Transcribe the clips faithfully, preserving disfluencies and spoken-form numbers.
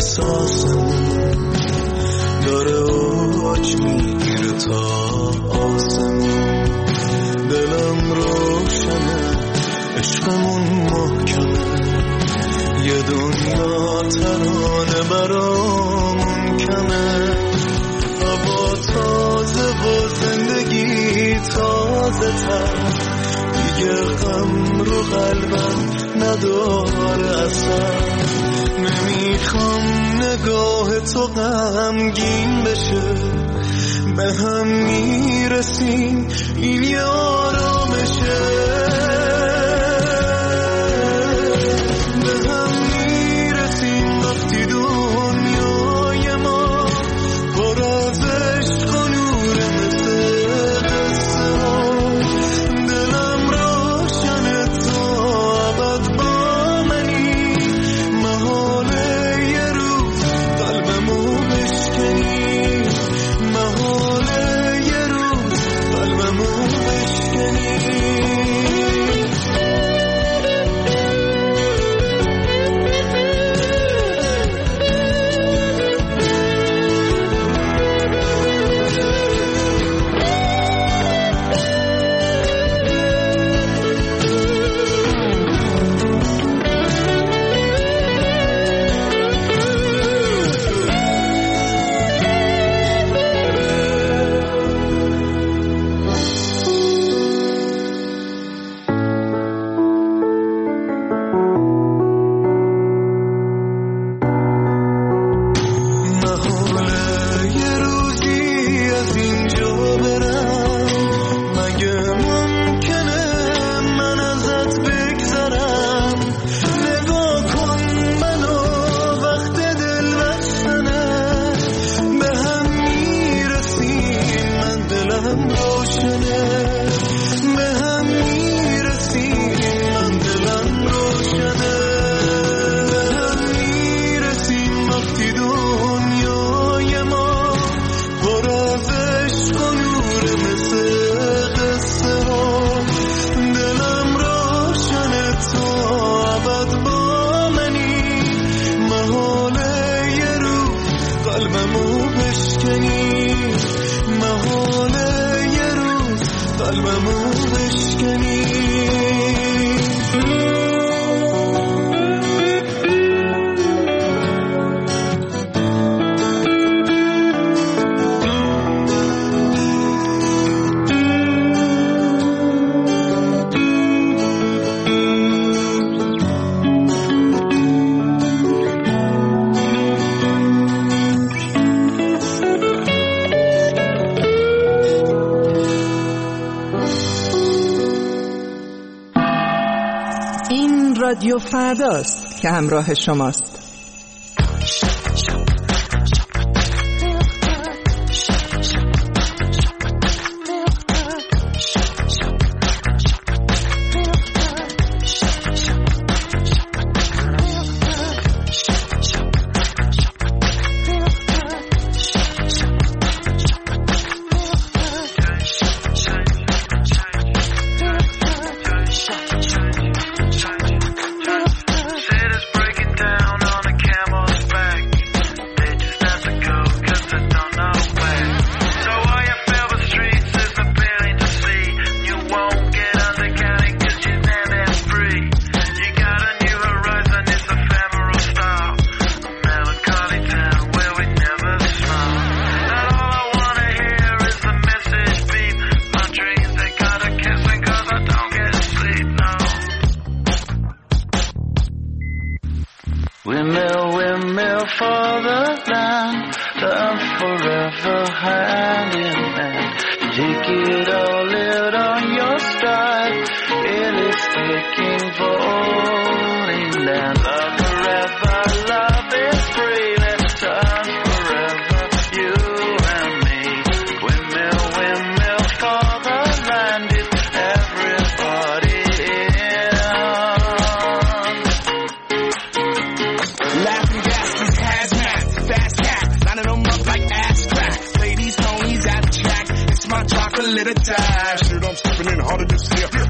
احساسمون داره اوج میگیره تا آسمون. دلم روشنه عشقمون محکمه، یه دنیا ترانه برامون کمه. هوا تازه و زندگی تازه تر، دیگه غم رو قلبم نداره اثر. نمیخوام نگاه تو غمگین بشه، به هم میرسیم این یه آرامشه. به هم میرسیم وقتی دنیای ما پر از عشق و نوره مثل قصه ها. دلم روشنه تا ابد با منی، محاله یه روز قلبمو بشکنی، محاله یه روز قلبمو بشکنی. رادیو فرداست که همراه شماست.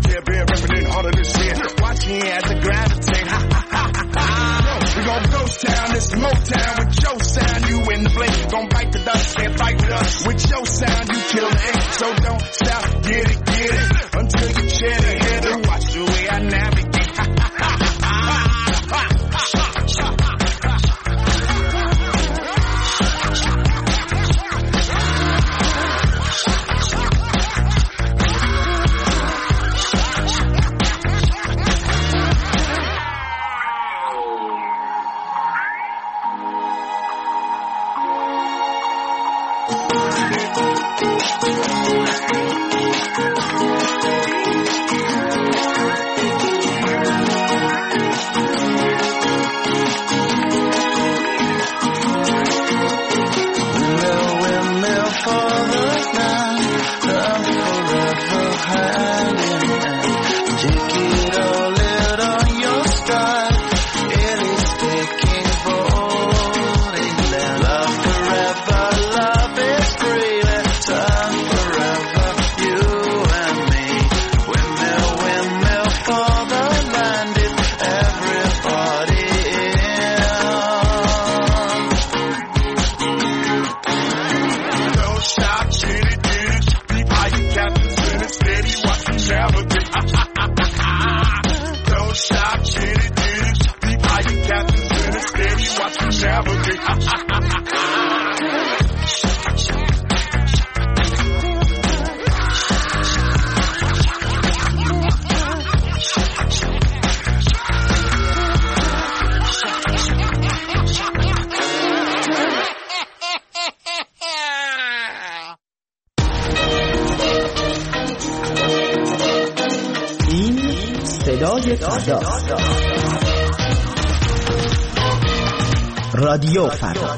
Watch me as I gravitate. Ha ha ha ha ha. We gon' ghost town. Motown, it's Motown with your sound. You in the blink, gon' bite the dust, can't fight with us. With your sound, you kill the ink. So don't stop, get it, get it, until you chin it, hit it. Watch the way I navigate. رادیو فردا.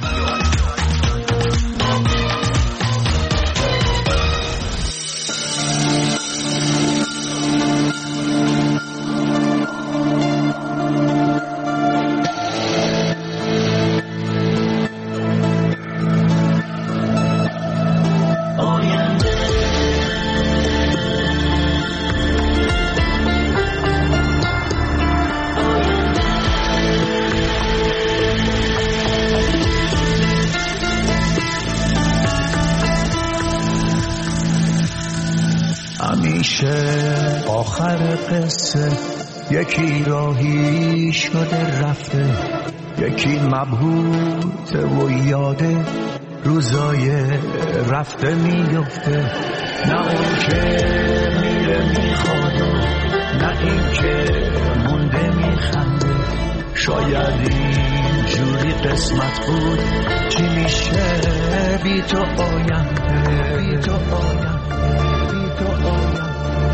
آخر قصه یکی راهی شده رفته، یکی مبهوت و یاده روزای رفته میفته. نه اون که میره میخواد، نه این که مونده میخنده. شاید این جوری قسمت بود، چی میشه بی تو آینده، بی تو آینده، بی تو آینده.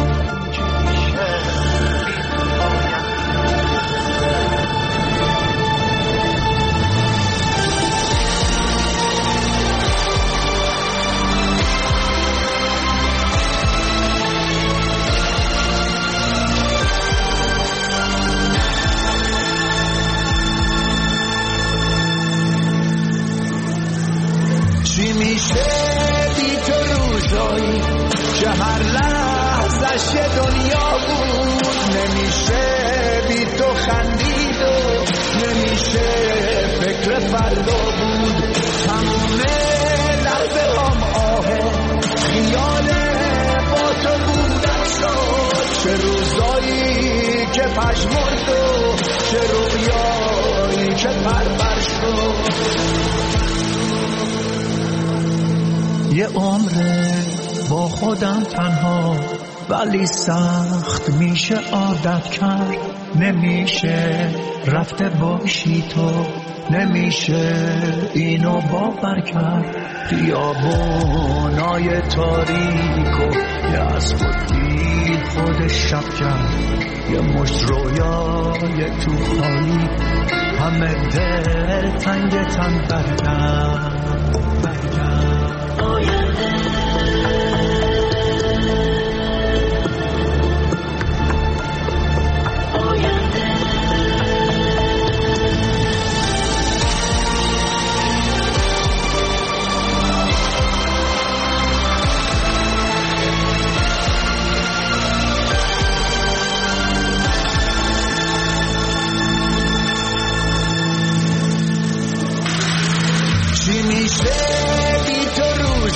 چی میشه بی تو روزایی که هر لحظش یه دنیا بود؟ نمیشه بی تو خندید و نمیشه فکر فردا بود. تموم لحظه هم آهه خیال با تو بودن شد. چه روزایی که پشمرد و چه رویایی که پرپر شد. یه عمره با خودم تنها، ولی سخت میشه عادت کرد. نمیشه رفته باشی تو، نمیشه اینو باور کرد. خیابونای تاریک و یه از خود بی خود شب کرد. یه مشت رویای تو خالی، همه دل تنگ تن برگرد برگرد.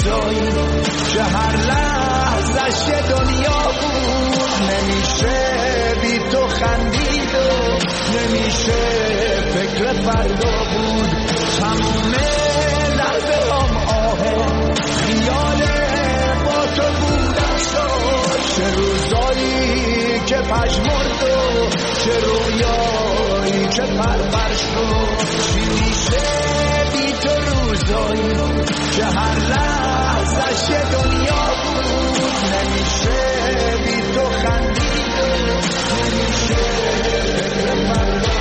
روزایی که هر لحظش یه دنیا بود. نمیشه بی تو خندید و نمیشه فکر فردا بود. تموم لحظه هم آه خیال با تو بودم شد. چه روزایی که پشمرد و چه رویایی که پرپر شد. چی میشه بی تو روزایی که هر لحظش یه دنیا بود. نمیشه بی تو خندید نمیشه فکر فردا.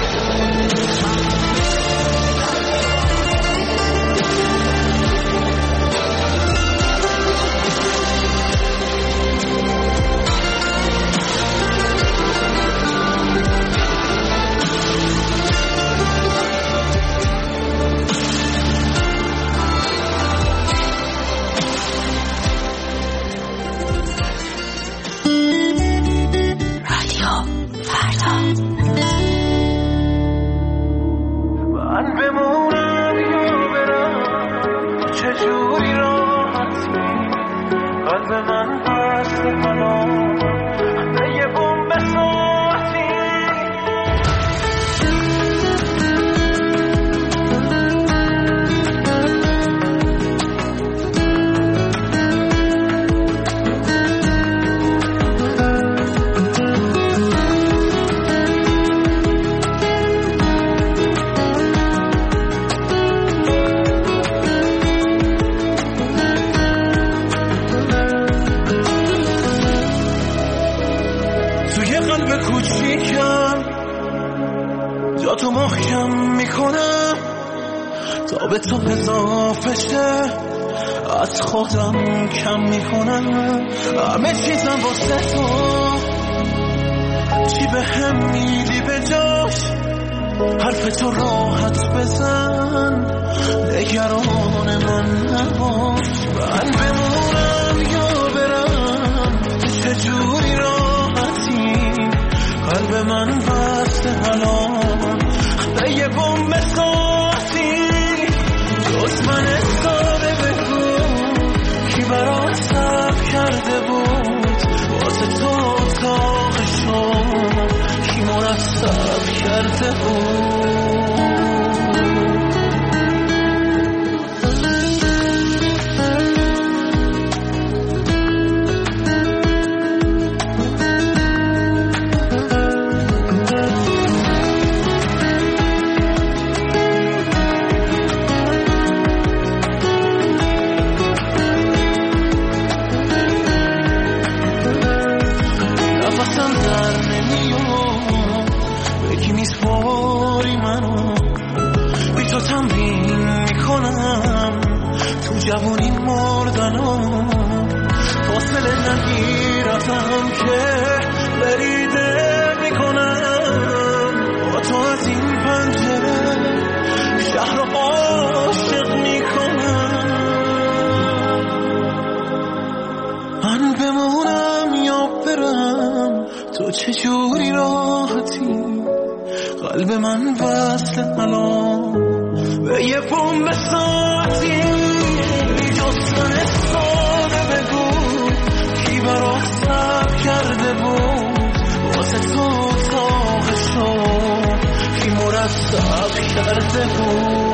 تو محکم میکنم تا به تو اضافه شه. از خودم کم میکنم همه چیزم واسه تو. چی به هم میدی به جاش حرف تو راحت بزن. نگران من نباش من بمونم یا برم. چجوری راحتی قلب من بسته الان یه بمب ساعتی. جز من ساده بگو کی برات صبر کرده بود. واسه تو اتاق شما کی مرتب کرده بود. جوونی مردنم فاصله نگیرتم که بریده میکنم. با تو از این پنجره شهر رو عاشق میکنم. من بمونم یا برم تو چجوری راحتی قلب من وصل الان به یه بمب ساعتی. من ساده بگو کی برات صبر کرده بود. واسه تو اتاق شو کی مرتب کرده بود.